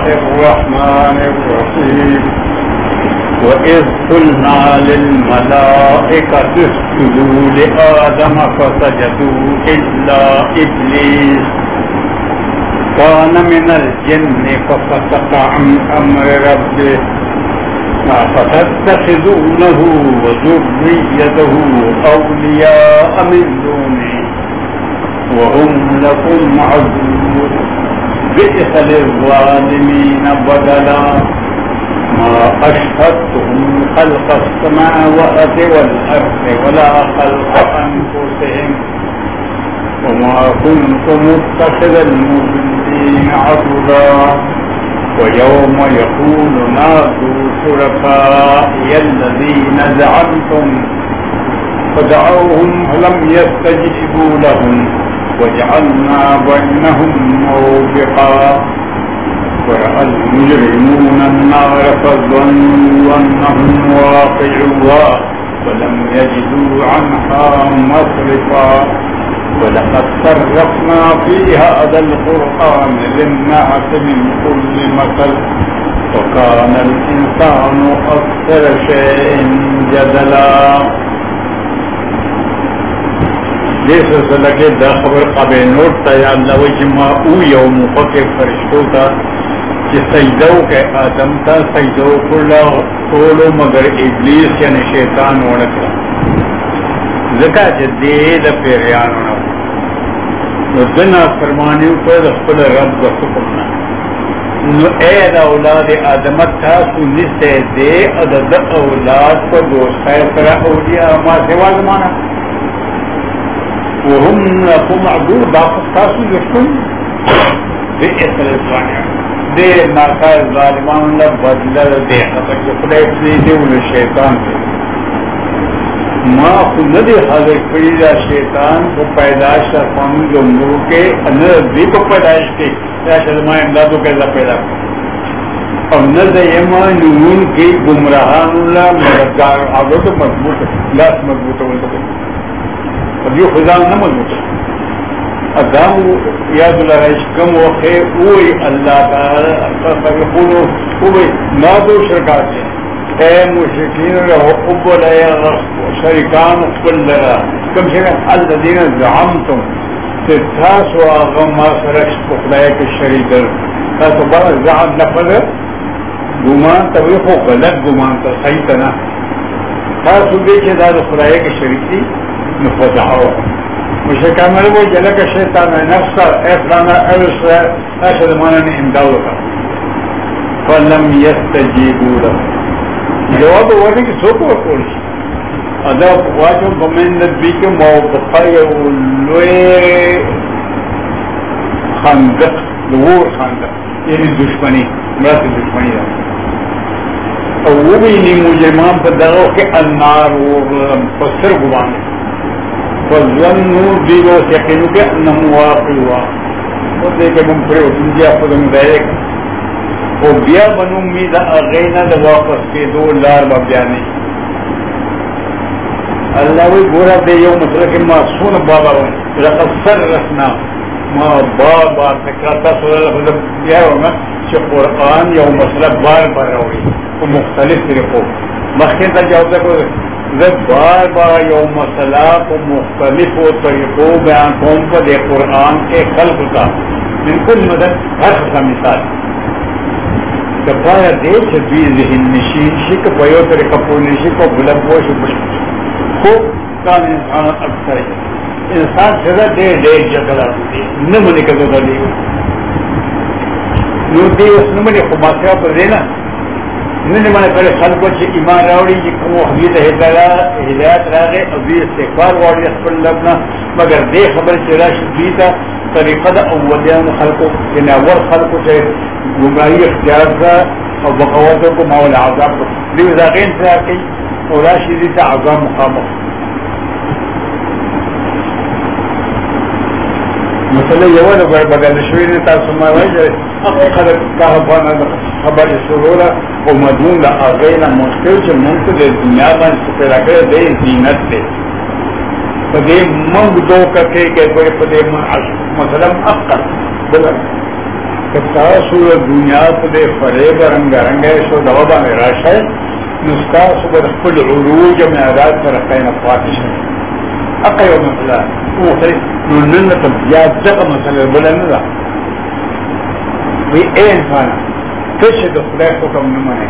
الله الرحمن الرحيم وإذ قلنا للملائكة اسجدوا لآدم فسجدوا إلا إبليس كان من الجن ففسق عن أمر ربه أفتتخذونه وذريته أولياء من دونه وهم لكم عدو بئس للظالمين بدلا ما أشهدتهم خلق السماوات والأرض ولا خلق أنفسهم وما كنت متخذ المضلين عضدا ويوم يقول نادوا شركائي الذين زعمتم فدعوهم فلم يستجيبوا لهم وجعلنا بينهم موبقا ورأى المجرمون النار فظنوا أنهم واقعوها ولم يجدوا عنها مصرفا ولقد صرفنا في هذا القرآن للناس من كل مثل وكان الإنسان أكثر شيء جدلا. دې سلسله کې دا خبر قابل نوٹ ته یا الله وجه ما او یو مفکر فرشتو ته چې سجده وکړه آدم ته سجده وکړه ټولو مگر ابلیس یعنی شیطان ونکړه ځکه چې دې د پیریانو نه نو دنا فرمانی وکړه خپل رب د حکم نه نو اے د اولاد آدم تاسو نشته دې د اولاد په دوستۍ سره اولیاء ما سوا زمانہ وهم لكم عدو باقصاص يشكون بئس للظالمين دے ناکار ظالمان اللہ بدل دے حقیق خدای فریدے والشیطان ما خود دے حاضر فریدہ شیطان کو پیدائش رسان جمعوں کے اندر بھی کو پیدائش کے یا شدماء امدادوں کے ذا پیدا اور نظر ایمان نون کی گمراہان اللہ مردگار عادت مضبوط لاس مضبوط ہوتا اور یہ خدا نہ مضبوط ادام یاد لرائش کم وقے اوئی اللہ تعالی فیقولو اوئی نادو شرکات ہے اے مشرکین رہو قبل اے شرکان قبل لرا کم شرکان الذین زعمتم تتاسو آغم ما سرش قبلائے کے شریدر تاسو بارا زعم لفظ گمان تویخو غلط گمان تا صحیح تنا تاسو بیچے داد خدایے کے شریکی نفضحو مشرکان میں وہ جلک شیطان نفسا افلانا ارسا اشد ماننی امداو کا فلم یستجیبو لہو جواب ورنی کی سوکو اکولی ادب واجو بمین نبی کے موقفی اولوے خندق دور خندق یعنی دشمنی مرات دشمنی دا او وہ بھی نہیں مجرمان پر دغو کہ النار پسر گوانے فظنوا دیو یقینو کہ انہم واقعوا وہ دیکھے ممپرے اتنجیا خود مدائک وہ بیا بنو امید اغینا دا واپس کے دو لار با بیانی اللہ وی گورا دے یو مسئلہ کہ ما سون بابا بن لقد صرفنا ما بابا تکراتا صلی اللہ علیہ وسلم بیا ہونا کہ قرآن یو مسئلہ بار بار ہوئی وہ مختلف طریقوں مخین تا جاؤتا کو بار بار یو مسئلہ کو مختلف طریقوں بیان قوم پر دے قرآن کے خلق کا من کل مدد ہر قسم مثال کفایا دے چھوی ذہن نشین شک پیو طریقہ پولی شک و بلد پوش خوب کان انسان اکثر ہے انسان سزا دے دے جگلا ہوتی نمانی کا دو دی نو دی اس نمانی خماسیہ پر دینا نن مانے پہلے خلقوں سے ایمان راوڑی جی کمو حمید ہدایت راگے ابھی استغفار واڑی اسپل لبنا مگر دے خبر چرا شدیتا طریقہ دا اولیان خلقوں یعنی اول خلقوں سے گمراہی اختیار کا اور بقواتوں کو مولا عذاب کو دیو ذاقین سے آکی اور راشدی تا عذاب مقامہ مسئلہ یوان بدل شویر تاسمہ وجہ اقیقت کہبانا خبر سرورا و مدون دا آغینا مشکل چه منتو دے دنیا بان سپیرا کرے دے زینت دے پدے منگ دو ککے کے پدے من عشق مثلا اقل بلد تاسو دنیا په فریب رنګ شو دغه باندې راشه نو تاسو به خپل عروج معراج سره کینه پاتې شئ. اقا یو مسله نو نن ته بیا دغه مسله بل نه ده. وی انسان ته چې د خدای حکم نه منې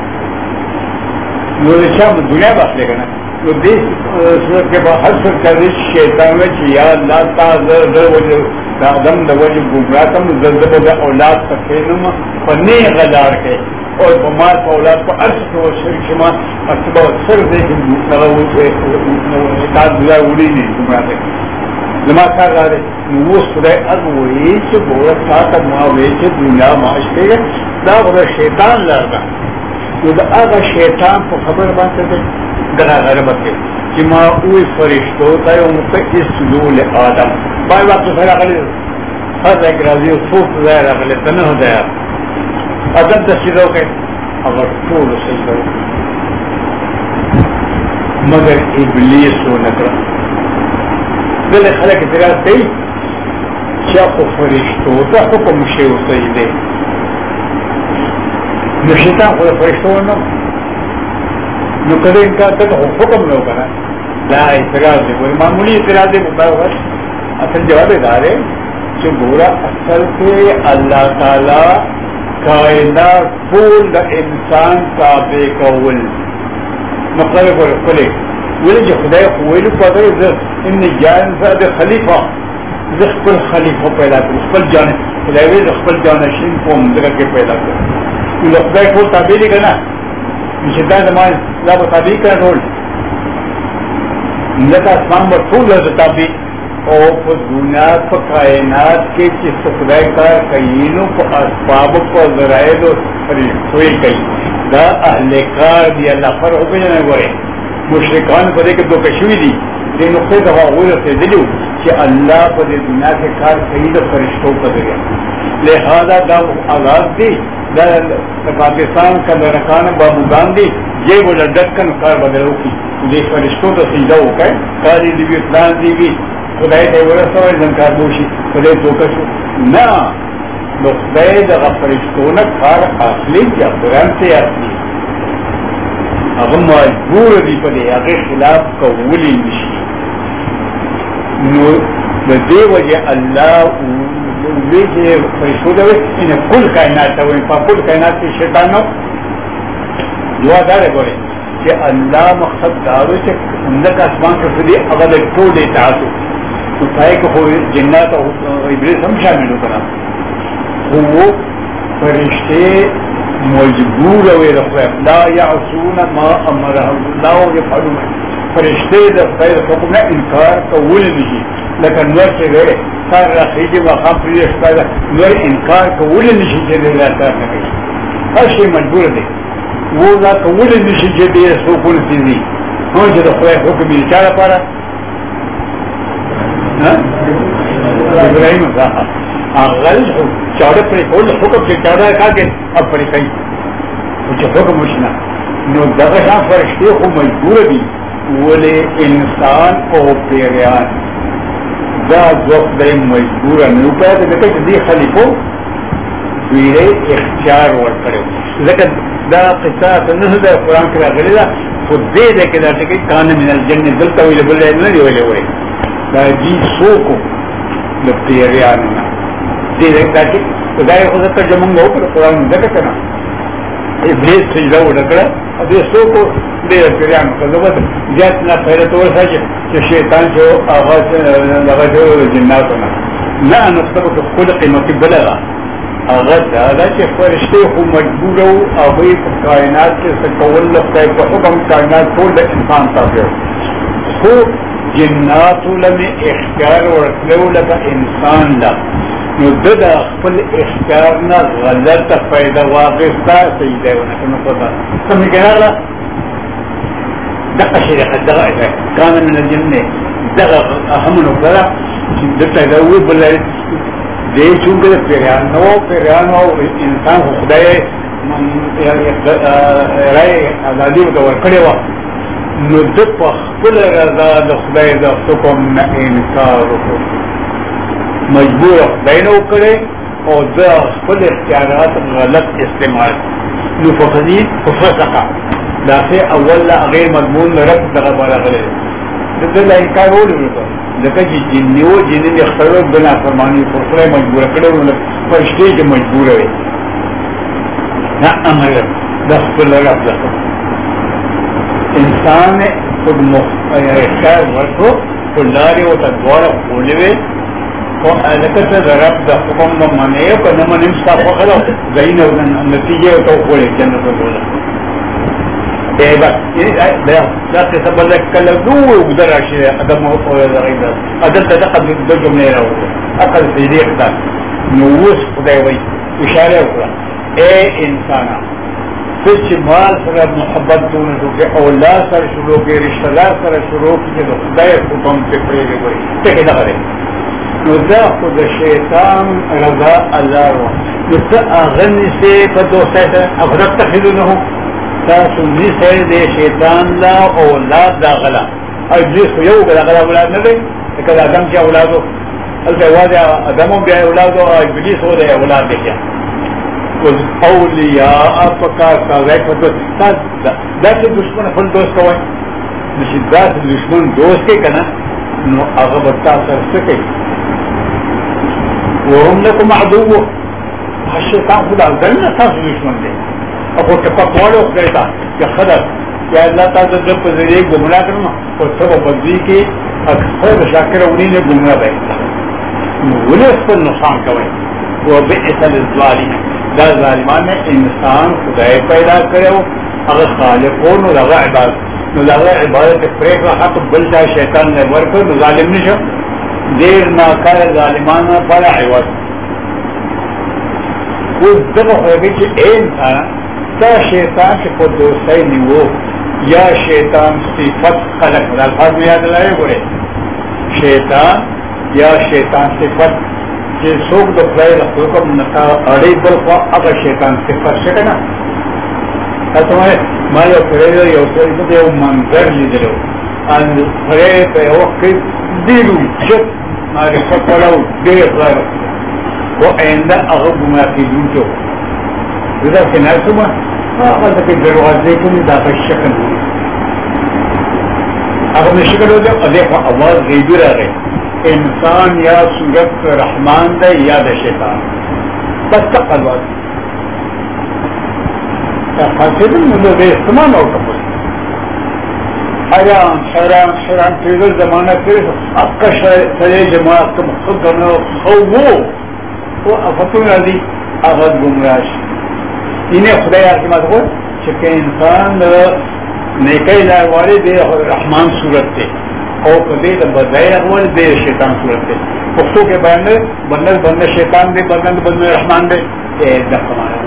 نو د چا دنیا بخلې که نه نو دې صورت کې به هر څه کوي شیطان وی چې یا الله تعالی د وجه د آدم د وجه ګمراه کړم زه د اولاد ته کښېنم په نیغه لار کې اور بمار په اولاد په هر څه کې شریک شما مطلب صرف دې چې هغه تا دنیا وړي دي ګمراه دی زما کار راغی نو اوس خدای هغه وایي چې ګوره تا ته ما وایي چې دنیا معاش کېږي دا خو د شیطان لار ده. نو د هغه شیطان په خبره باندې دغه غربت دی چې ما اوی فرشتو ته یو اسجدوا لآدم بای وقت سره راغلی هر ځای کې راځي څوک ځای راغلی ته نه دی ادم ته سجده وکړي هغه ټولو سجده وکړي مګر ابلیس ونه کړه. دلته خلک اعتراض کوي چې خو فرشتو ته حکم شوی و سجدې نو شیطان خو د فرشتو نه نو کله انکار ته حکم نه وکړه. دا اعتراض دی ګورې معمولی اعتراض دی مطابق اصل جواب دا دی چې ګوره اصل کې الله تعالی کائنات ټول د انسان تابع کول مطلب ګوره ښکلې ولې چې خدای خو ویلو پاتې زه ان جان زاد خلیفہ زه خپل خلیفہ پیدا کړم خپل جان خدای وی خپل جانشین کوم دغه کې پیدا کړم نو خدای ټول تابع دي که نه چې دا زما دا به تابع کړه ټول ځکه اسمان به ټول د تابع او په دنیا په کائنات کې چې خدای کار کوي نو په اسبابو په ذرایعو فرښتوي کوي دا اهل کار دی الله فرق وکړي غواړي مشرکان په دې کې دوکه شوي دي دې نقطې ته هغوی رسېدلي چې الله په دې دنیا کې کار کوي د فرښتو په ذریعه لہذا دا آغاز دی دا پاکستان کا لڑکان بابوگان دی یہ وہ لڈکن کار بدلو کی دې فرښتو ته سجده وکړي کاری دی وی پلان دی وی خدای ته ورسوي ځنکار دوشي خدای دوکه شو نه نو خدای دغه فرښتو نه کار اخلي چې قرآن ته اخلي هغه مجبور دي په دې هغه خلاف کولی نشي. نو د دې وجه الله وی چې فرښتو دا وي ان کل کائنات ته وي په کل کائنات کې شیطان نو یو دا لري چې الله مقصد دا وي چې اندک اسمان کې دې هغه د ټول اطاعت او پای کې خو جنات او ابلیس هم شامل وکړه هو فرشته مجبور وي لا يعصون ما امرهم الله يفعلون فرشته د خیر حکم نه انکار کول نشي لکه نور چې غیر کار راخیږي مقام پرې ښکاره نور انکار کول نشي چې دا کار نه کوي هر شي مجبور دی و دا کول نشي چې دې سکون سي نو چې د خیر حکم یې چا لپاره ابراهیم اغل چاړه پر ټول حکم چې چاړه کاږي اب پر کوي چې حکم وشنه نو دغه شان فرشتي خو مجبور دي ولې انسان او پیریان دا وخت دې مجبور نه پاتې دغه دې خلیفو ویلې اختیار ورکړي ځکه دا قصه نه ده قرآن کې راغلي ده خو دې کې دا چې کان من الجنه دلته ویل بل نه دی ویلې دا جی سوکو د پیریانو نه دې دا چې خدای خو ته جمع نو پر قرآن دغه کنه ابلیس سجده وکړه دې سوکو دې پیریانو ته زبر جات نه پیدا تور ساجي چې شیطان جو اواز لغه جو جناتونه نه نو سبب خپل قیمتي بلغه هغه دا چې فرشته خو مجبور او په کائنات کې څه کول لپاره په حکم کائنات ټول د انسان تابع خو جنات لم اختیار ورکلو لکه انسان لا نو د خپل اختیار نه غلط فائدہ واغستا سیده ونه پتا سمې کړه دغه شی دغه کان من الجنه دغه اهم نو کړه چې دته دا وی بل دې څنګه پیرانو انسان خدای راي ازادي ورکړي و نو د خپل رضا د خدای د حکم نه انکار وکړ مجبور خدای نه وکړي اور خپل اختیارات غلط استعمال نو فقدید فسقا داسې اول غیر مضمون رد دغه برابره دغه لا انکار وکړو لکه چې جنیو جنې خبرو بنا فرمانی فرصه مجبور کړو نو فرشتي کې مجبور وي نه امر د خپل رب انسان خود اختیار ورکو کلاری و تدوار خولوی و علکت رب د حکم د منعی و کنه منیم ستا فقلو زین و نتیجه و تو خولی جنت و دولا دا قصه بلد کل دو اگدر راشی ادم و غیب ادل تدقل دو جمعه رو اقل سیدی اختار نووس خدای وی اشاره اکرا اے انسانا کچھ مال سر محبت دون کے اولاد سر شروع کے رشتہ دار سر شروع کی تو خدای حکم سے پڑے گئے تے نہ کرے نو خود شیطان رضا اللہ و جس اغن سے دوست ہے افراد تخذونه تاسو نی سے دے شیطان لا اولاد داخلا اجلس یو غلا اولاد نہ دے کہ آدم کے اولادو الجواد آدم کے اولادو ابلیس ہو دے اولاد دے کیا اولیاء فکار کا ریکھو دا سے دشمن خل دوست ہوئے نشید دا سے دشمن دوست کے کنا نو اغبتا سر سکے وهم لکم عدو الشیطان خدا ذلنا تاس دشمن دے اپو چپا کوالو کرتا یا خدر یا اللہ تعالی جب ذریعے گمراہ کرنا اور سب بدوی کے اکثر شاکر انہی نے گمراہ بیٹھتا ولی اس پر نقصان کوئے وہ بئس للظالم دا ظالمان نے انسان خدای پیدا کرے ہو اگر خالقون و لغا عبادت نو لغا عبادت فریق و حق بلتا شیطان نے ورکر نو ظالم نشو دیر ناکار ظالمان پر عوض وہ دقا خوابی چی اے انسان تا شیطان کے خود دوستائی نیو یا شیطان صفت خلق الفاظ میں یاد لائے ہوئے شیطان یا شیطان صفت کہ سوک دو خدای حکم نتا اڑی برخوا اگر شیطان صفت شکنا تمہارے مالا فرید یو سوچ یو منظر لیدلو ان فرید پہ وقت دیلو جت معرفت پڑاو دیر خدای وہ ایندہ اگر گمراہی دوچو رضا کنار سما اگر تک دروازے کنی داخل شکل ہوئی اگر میں شکل ہو جاؤ ادیخوا آواز غیبی رہ گئے انسان یا صورت رحمان دے یا دے شیطان بس تقل بات خاصل میں دے استعمال ہو کر حیران فیضل زمانہ پھر اب کا شرع جماعت کا مقصد کرنا وہ افتون علی آغاز گمراش انہیں خدای آسمات ہو چکہ انسان نیکی لائے دے رحمان صورت دے اور کدی بدائے اول دے شیطان صورت دے پختوں کے بندر بندر شیطان دے بندر رحمان دے دفعہ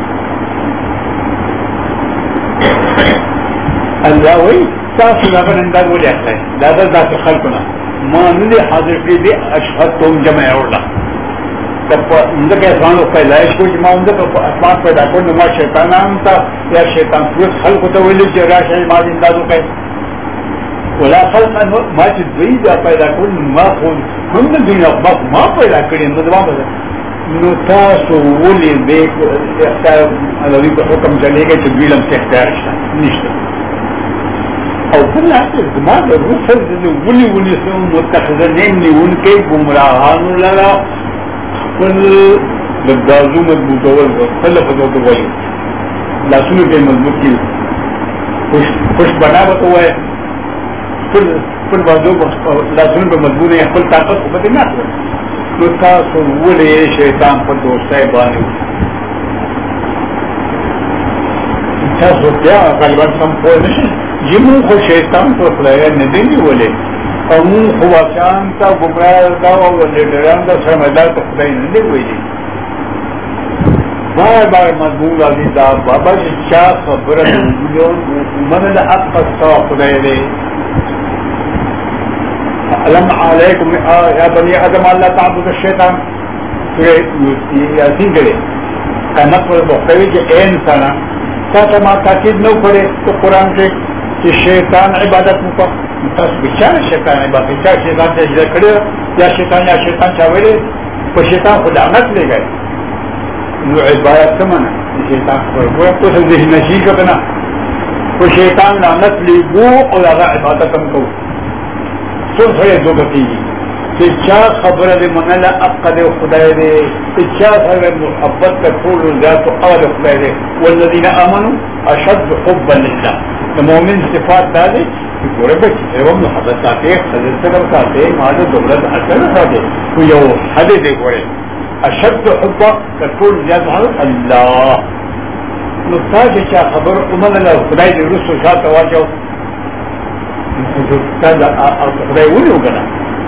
اللہ وہی تاسو لگن انداز وہ جاتا ہے دادا ذات خلقنا ما نلی حاضر کی دی اشہد تم جمع اولا تب اندر کے اسمان کو پیدائش کو جمع اندر کو اسمان پیدا کرنے ما شیطان آمتا یا شیطان صورت خلق ہوتا ویلی چی راش ماضی اندازو کہ ولا خلق ما چی دوئی دا پیدا کرنے ما خود ہم نے دنیا ما پیدا کرنے مدوان بدا نو تاسو ولی دیکھ اختیار علوی کو حکم چلے گا چی دویلم سے اختیار نشتا او کل حاصل دماغ رسل ولی سے متخذنین نے ان کے گمراہانو لگا کل لبدازو مضبوط اول خلف دوتو ولی لاسونو کے مضبوط کی خوش بنا بتو ہے کل بازو لاسونو کے مضبوط ہے کل طاقت کو بتے نہ تو تاسو ولی شیطان پر دوستائی بانے تاسو کیا غالباً سم پوئے نشن جموں کو شیطان تو خلایا ندی بولے امون خواشان تا گمراہ دا اور لیڈران دا سرمایدار تو خدای ندی بولے بار بار مضمون عزیز دا بابا چا خبر من دا حق پستا خدای لے علم علیکم یا بنی آدم اللہ تعبد الشیطان یاسین کرے کنق پر بختوی کہ اے انسانا تا ما تاکید نو کرے تو قرآن سے کہ شیطان عبادت مکو متاس بچار شیطان عبادت چاہ شیطان سے اجرا کرے یا شیطان چاویلے تو شیطان خود آمد لے گئے نو عبادت سمنا شیطان خبر وہ تو ذہن نشی کرنا تو شیطان لعنت لی وہ اور اگر عبادت ہم کو سن سڑے دو گتی کہ چا خبر دے منلا اقد خدای دے چا خبر محبت کا طول ذات اور خدای دے والذین آمنوا اشد حبا للہ المؤمن صفات دے کہ گورے بچے وہ محبت آتے حضرت صبر کرتے مال دولت حاصل کرتے تو یہ حد دے گورے اشد حبا کا طول ذات اللہ نستاج چا خبر منلا خدای دے رسول شاہ تواجو خدای ولیو گنا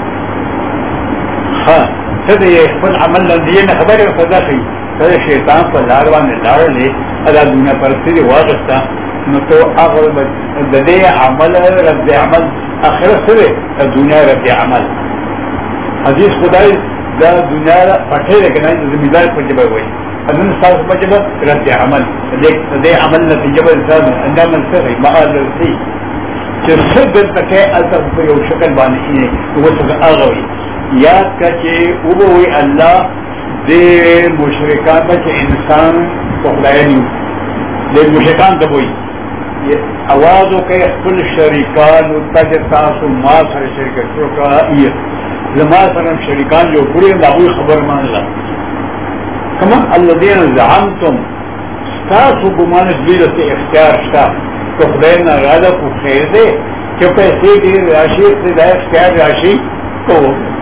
ہاں سدے خپل عمل لدینا خبر فدا شي سدے شیطان پر لاروان لار لے ادا دنیا پر سری واغستا نو تو اغل بدے عمل رد عمل اخر سرے دنیا رد عمل حدیث خدای دا دنیا پٹھے لگنا زمیدار پر جب ہوئی ان ساز پر رد عمل دے عمل نتیجہ انسان انجام سرے معال سی کہ سب تک التف یو شکل بانی وہ تو اغوی یاد کا کہ وہ اللہ دے مشرکان کا انسان کو خدای نہیں دے مشرکان تو وہی آواز ہو کہ کل شریکان تاس ما سر شریک لما سرم شریکان جو پورے لاہور خبر مان لا کما الذین زعمتم تاسو گمان دیر سے اختیار شتا تو خدای نہ ارادہ کو خیر دے کہ پیسے کی راشی سے دا اختیار راشی تو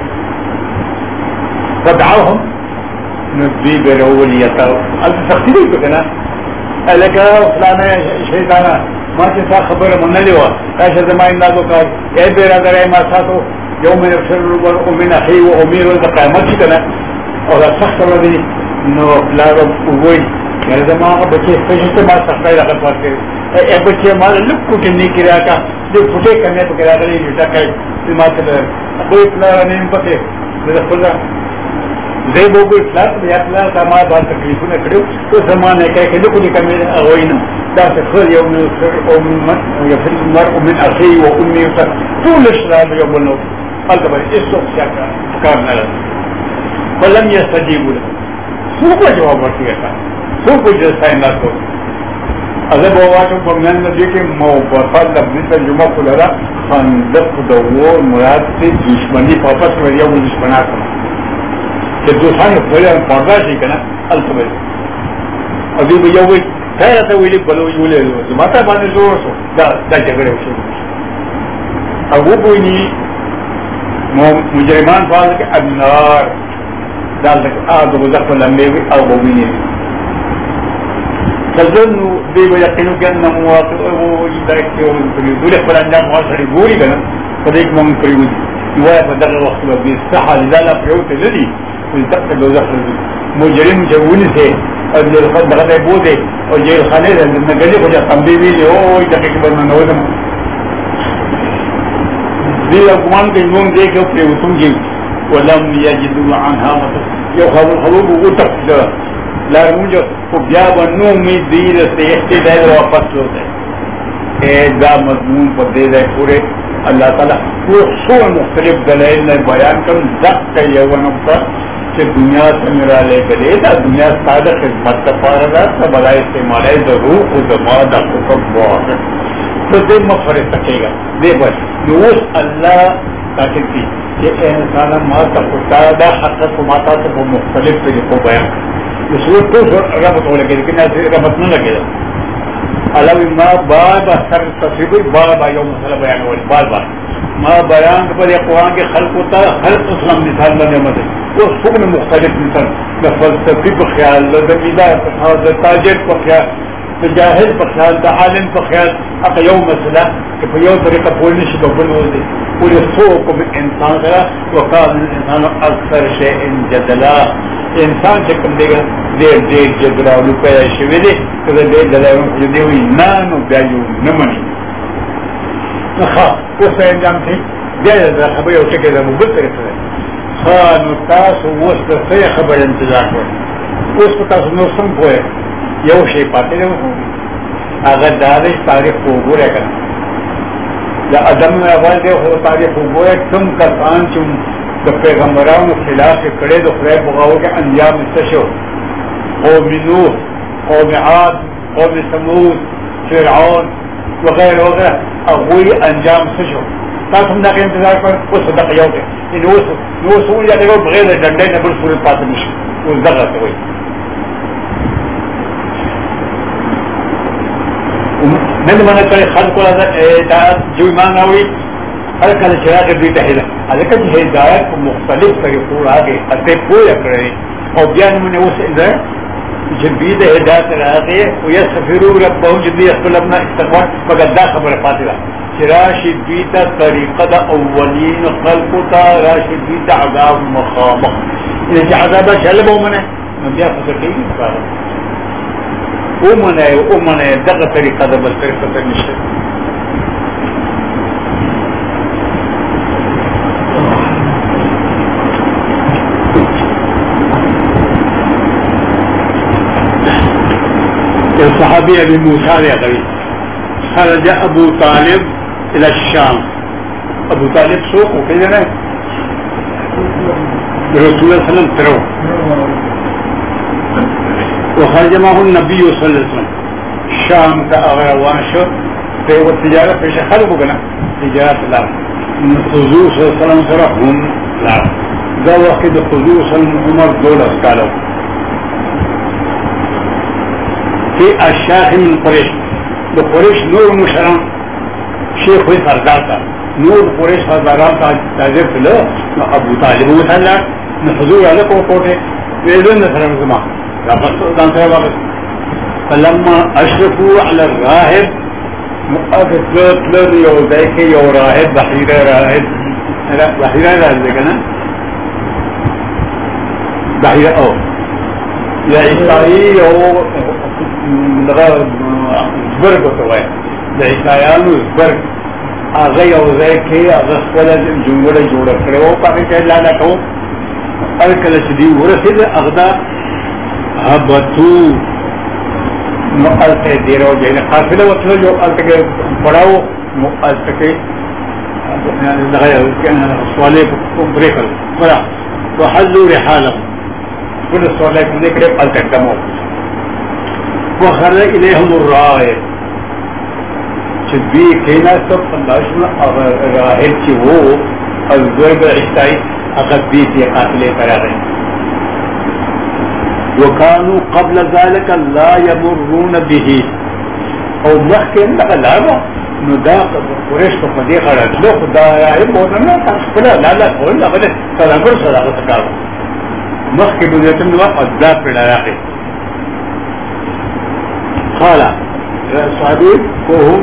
فدعوهم نبي بروليته التخطيط كده لك فلانا شيطانا ما تسا خبر من لوا كاش زمان نازو قال اي برادر ما ساتو يوم يفر المرء من اخيه وامير القيامه كده اور سخت ودي نو لا وي يعني زمان بچے فجت ما سخت لگا پاتے اے بچے مال لکو کنی کرا کا جو پھٹے کرنے پہ کرا گلی بیٹا کہ ما تے کوئی پلان نہیں پتے میرا خدا دے وہ کوئی فلاٹ یا فلاٹ کا ماں بات تکلیفوں نے کھڑے تو زمانے کا کہ لکو نکل میں ہوئی نا دا تخل يوم يفر المرء من اخيه وامه طول الشراب يوم النور قال بل اسوق شاكا كارنا لنا فلم يستجيبوا له سوق جواب ورتیا تھا سوق جیسا انداز کو اگر بواتو بمن نبی کے موافقات لفظی ترجمہ کھلا خندق دور مراد سے دشمنی واپس میں یا وہ دشمنا کرنا کہ دوسرے پہلے پردہ سی کنا الفبے ابھی بھی یہ خیر ہے وہ بلو یولے ماتا بانے زور سو دا جھگڑے ہوشے اب وہ کوئی نہیں مجرمان فاضل کے النار دال تک آگ مزخر لمبے ہوئی او وہ بھی نہیں فظنوا بے یقینوا کہ انہم واقع وہ ادرک کے دولے پر انجام واصل گوری کنا فدیک من کریو یہ بدل وقت بھی صح لذا پروت لدی تک دوزخ مجرم جوونی سے اور جیل خود بغدے بودے اور جیل خانے سے نگلی کو جا تنبی بھی لے اوئی تقیق برمن نوزم دیل اقوان کے نوم دے کے اپنے اتم جی ولم یجدو عنها مطلب یو خلوب وہ تک لارمون جو بیابا نومی دیل سے احتدال واپس ہوتا ہے اے دا مضمون پر دے دے پورے اللہ تعالیٰ وہ سو مختلف دلائل نے بیان کر دق کا یونم پر کہ دنیا سے میرا لے کرے دا دنیا سادہ خدمت کا پارا دا سب بلائے استعمال ہے دا روح و دماغ دا خطب بہت تو دے مفرد سکے گا دے بس نوز اللہ تاکر تھی کہ اے انسانا ماتا خطا دا حقیق و ماتا سے وہ مختلف طریقوں بیان اس وقت تو ربط ہو لگے لیکن ایسے ربط نہ لگے علاوی ما بار بار سر تصویبی بار بار یوم مسئلہ بیان ہوئی بار بار ما بیان پر یہ قرآن کے خلق ہوتا ہے خلق اسلام مثال بنے مدد وہ سکن مختلف مثال دا فلسفی پر خیال دا میدہ پر خیال دا تاجر پر خیال دا جاہل پر خیال دا عالم پر خیال اقا یوم مسئلہ کہ پر یوم طریقہ پولنی شکا بنو دے پوری سوکو بھی انسان کرا وقال الانسان اکثر شیئن جدلا انسان چکم دے گا دیر دیر جدلا ولو پیدا شوی دے کہ دیر دلائیون خجدے ہوئی نانو بیایو نمانی نخواہ اس سے انجام تھی بیائی دا خبری ہو سکے دا مبت طریقہ دے خانو تاسو وسط سے خبر انتظار کرو اس پر تاسو نوستم کوئے یو شئی پاتے دے وہ اگر دارش تاریخ کو گورے کرنا یا ادم اول دے وہ تاریخ کو گورے تم کسان چم دا پیغمبران خلاف کڑے دا خلاف بغاو کے انجام استشو قوم نوح، قوم عاد، قوم ثمود، فرعون وغیرہ وغیرہ، وہی انجام سے شو تاس ہم کے انتظار پر وہ صدق یو گے ان وہ سول جاتے گا بغیر ڈنڈے نہ بل صورت پاتے مش وہ دغا سے ہوئی من من کرے خلق ہدایت جو ایمان ہوئی ہر کل چراغ بھی تہلا لیکن ہدایت کو مختلف طریقوں آگے اتے پویا کرے اور بیان میں اس اندر جدید ہدایت راغے ويستغفروا ربهم جدید اختلافنا استغفار فقد دا خبر فاتحہ راشد بیتا طریقہ اولین خلقتا راشد بیتا عذاب مخامخ انہیں عذاب شلبو منے نبیاء فسر کی بکارا امنے دقا طریقہ دا بل طریقہ نشتے الصحابي ابي موسى الاشعري خرج ابو طالب الى الشام. ابو طالب سوق وكذا رسول الله صلى الله عليه وسلم وخرج معه النبي صلى الله عليه وسلم الشام كأغروان شو في التجارة في خلقه كنا تجارة الأرض الحضور صلى الله عليه وسلم صرفهم لا ذا وقت الحضور صلى الله عليه وسلم عمر دولة قالوا في الشاخ من قريش بقريش نور مشرم شيخ في سردارتا نور قريش سردارتا تاجر له ابو طالب مثلا نحضور على قوته ويدون نسرم زمان فلما اشرفوا على الراهب مؤثر يوزيك يو راهب بحيرة راهب بحيرة راهب كنا بحيرة او يا عيسائي او زبرگ ہوتا ہے عیسائیانو زبرگ آغا یوزیکی آغا خوالا جنگوڑا جوڑا کرے وہ پاکی چاہی لالا کہو ارکلچ دی ورسید اغدا حبتو مؤلتے دیرو جہنے قافلہ وطلہ جو ارتکے پڑاو مؤلتکے سوالے بریکل پڑا وحلو رحالم کل سوالے کنے کرے ارتک دمو وخرج إليهم الراهب شبيه كينا سب الله الراهب كي هو الزرق العشتاي أخذ بيتي قاتله فراغين وكانوا قبل ذلك لا يمرون به او مخكين لك العبا نداق قريش فقدي خرج لو خدا راهب موضنا تخفلا لا لا قول لك صدقر صدقر تكارو مخكي بذيتم نواق الزاق في العراقي قال صحابي وهم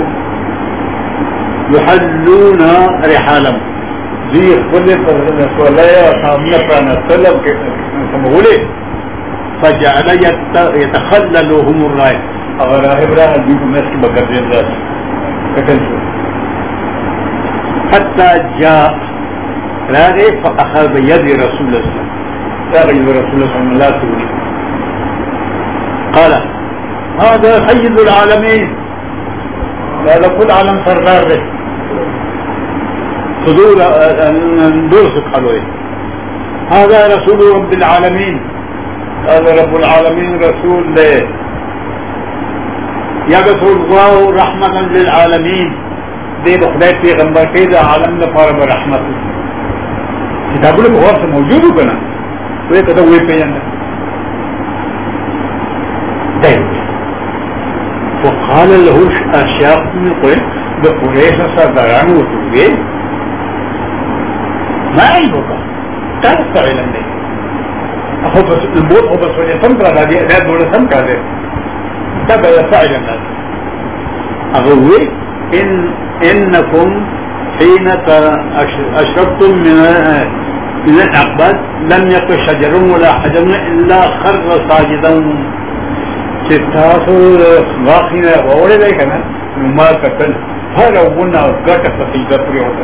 يحلون رحالهم ذي خلق الصلاة وحامنا فنسلم كمغولي فجعل يتخللهم الرأي أغراهب رأى بيكم نسك بكرين راس فكنشو حتى جاء راغي فأخذ بيد رسول الله راغي رسول الله صلى الله عليه وسلم قال هذا سيد العالمين هذا كل عالم سردار ده حضور ندرس قالوا هذا رسول رب العالمين هذا رب العالمين رسول ده يبعث الله رحمة للعالمين دي بخلاف في غنبر كده عالم نفار برحمة كتاب له بغرس موجود كنا ويكتبوا يبين ده وقال له اشياء من قريش سرداران وتوبه ما عيبك تاسع الى النبي اخو بس الموت هو بس يتمكر هذه اعداد ولا تمكر هذه تبع يفعل الناس اقول انكم حين اشربتم من العقبات لم يكن شجر ولا حجر الا خر ساجدا ستاسو واقعنا وولے لے کنا ما قتل هر ونا غټ فسیده پرې وته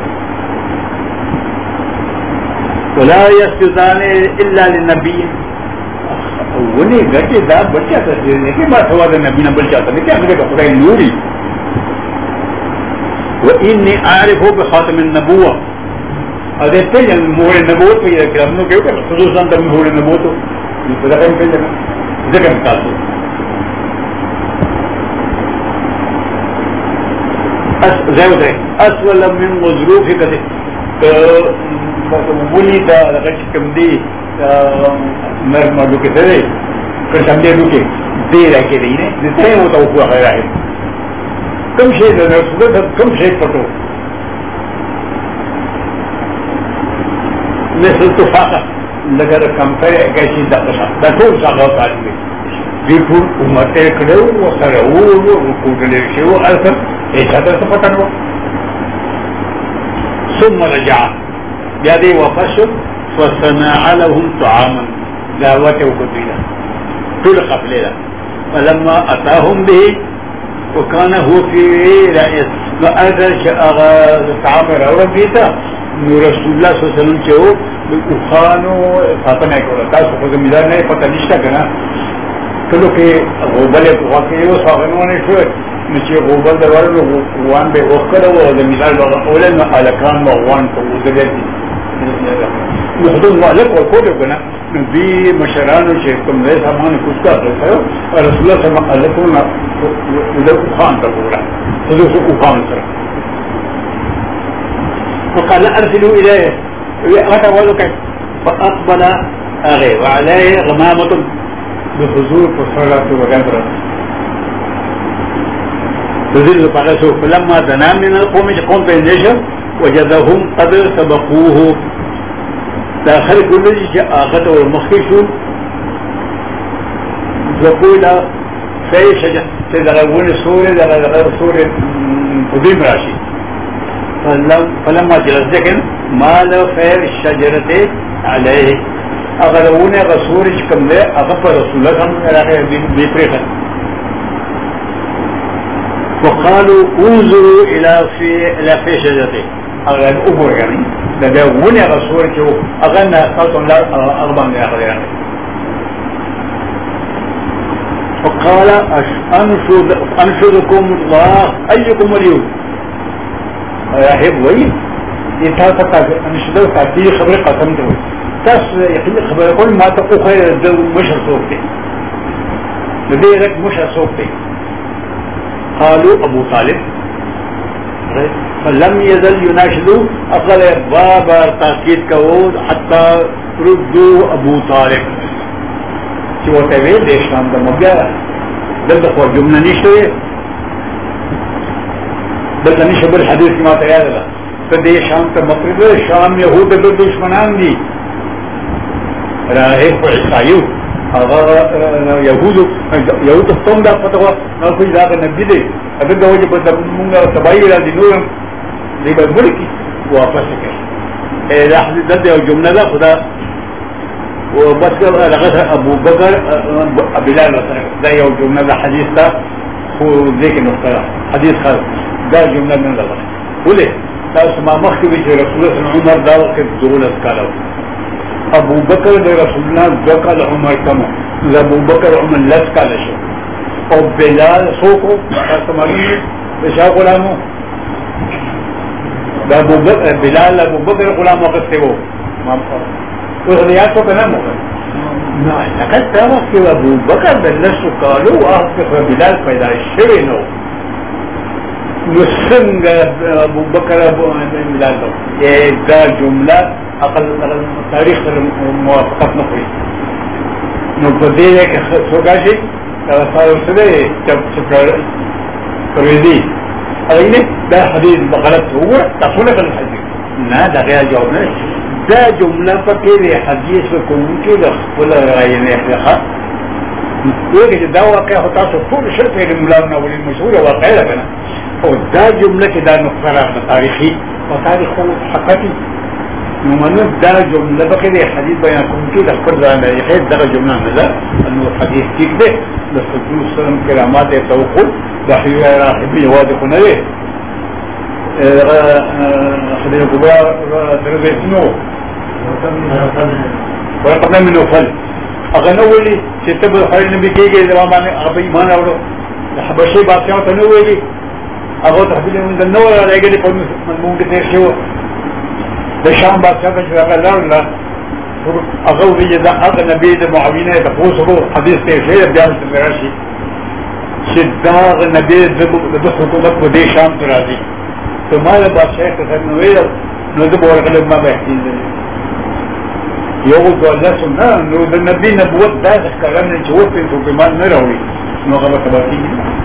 ولا يسجدان الا للنبي ونی غټه دا بچا ته دې کې ما ثواب نبی نه بل چاته نه کې هغه خدای نوري واني اعرف بخاتم النبوه هذا ته مور النبوت په کرامو کې خصوصا د مور النبوت په دغه کې ذکر تاسو اسول من مظروف کده ولی دا لغت کم دی نرم لو کې ده که څنګه لو کې دی راکې دی نه د څه وو ته خو هغه راځي کوم شي د رسول کوم شي پټو مثل تفاقه لګر کمپیر کیسي دا ټول څنګه تعلیم دی ټول امت کړو او سره وو کوټلې شو اصل ایسا سے پتن ہوا ثم رجع بیادی وفش فصنع لهم طعاما دعوت وقبیلا طول قبلیلا فلما اتاهم به وكان هو في رئيس فأدر شأغا طعام روڑا بیتا رسول اللہ صلی اللہ علیہ وسلم چہو اخانو فاتن ہے کولا تاسو خود مدار نہیں پتہ نشتا کنا کلو کہ غوبل واقعی و ساغنوانے شوئے نچے غوبل دروارو غوان بے وقت و مثال اولن علکان و غوان کو وزدیتی محضون معلق ورکولو کنا دی مشرانو چه کم دے سامان کستا رسلو رسول اللہ سامان علکونا ادھر اخان تا بورا ادھر سو اخان سر فقال ارسلو اليه اغتا والو کہ فاقبل اغی وعليه غمامة بحضور فصلات وغیرہ تزيد فقسوا فلما دنا من القوم قوم بينجر وجدهم قد سبقوه داخل كل شيء آخذ والمخيش يقول في شجر تدغون سورة دغون سورة قديم راشي فلما جلس لكن مال خير الشجرة عليه أغلبون غسورة كم لا أغفر رسول الله صلى الله عليه وسلم وقالوا انظروا الى في شجرته اغل ابو يعني ده وني رسول جو اغنى قوم لا اربع يا اخي يعني فقال انشدكم الله ايكم اليوم يا هبوي يتاثق انشدوا تاكي خبر قسم ده تاس يخلي خبر كل ما تقول خير الدو مش صوتي لديك مش صوتي قالوا ابو طالب فلم يزل يناشدوا اقل باب تاكيد كود حتى ردوا ابو طالب شو تبي ليش كان ده مجا ده هو جمله نشوي ده نشوي بالحديث ما تيار فدي شام مقرب شام يهود دشمنان دي راهب عيسايو یهود تم دا فتوا نو کوئی ذات نبی دے اگر دو جو بس منگا تباہی را دی نورم دی بس ملکی واپس کر اے لحظ دد او جملہ دا خدا و بس لغت ابو بکر بلال دا یو جملہ دا حدیث دا خو ذکر نقطہ حدیث خاص دا جملہ من لغت بولے تا سما مخی بچے رسول اللہ عمر دا وقت دولت کالا ابو بکر دے رسول اللہ دوکل عمر کمو ابو بکر عمر لس کا لشو اور بلال سوکو تمہاری بشا غلامو ابو بکر بلال ابو بکر غلام وقت سے وہ اس ریاض کو کنا موقع لقد تعرف کہ ابو بکر بلس کالو آخر بلال پیدائش شوی نو نسنگ ابو بکر ابو بلال دو یہ دا جملہ اقل تاریخ موافقت نقری نو پدے ہے کہ سوگاشی صاحب سے جب کرویدی اگر دا حدیث بغلط ہوا تقول کل حدیث نا دا غیر جواب نہیں دا جملہ پکے حدیث کن کے دخل رائن احلقات یہ کہ دا واقع ہوتا سو پور شرط ہے ملاونا ولی مشہور واقع لگنا اور دا جملہ کی دا نقطہ تاریخی و تاریخ حقاتی نمانو دا جملہ بقی حدیث بیان کن کی دخل رائن احلقات دا جملہ نظر انو حدیث ٹھیک دے لسجو سلم کرامات توقل دحیو راحبی واضح نوے خدیر قبار درزیتنو ورقبنا من نوفل اغنولی ستب الخير نبی کی گئی زمان اب ایمان اولو حبشی بادشاہ تنولی اگو تحبیل من دنور رہ گئی پر مضمون کے تیر شو شام بادشاہ کا شراغ اللہ اللہ اغوی جدا اغ نبی دا معاوینہ تفوسرو حدیث کے شیر بیان تلراشی شداغ نبی دا حکومت کو دے شام ترازی تو مالا بادشاہ قسم نویر نوزب ورقلب ما بحثین دے یو تو اللہ سننا نو دا نبی نبوت دا تخکرن چوت پین سوکمان نروی نو غلط باتی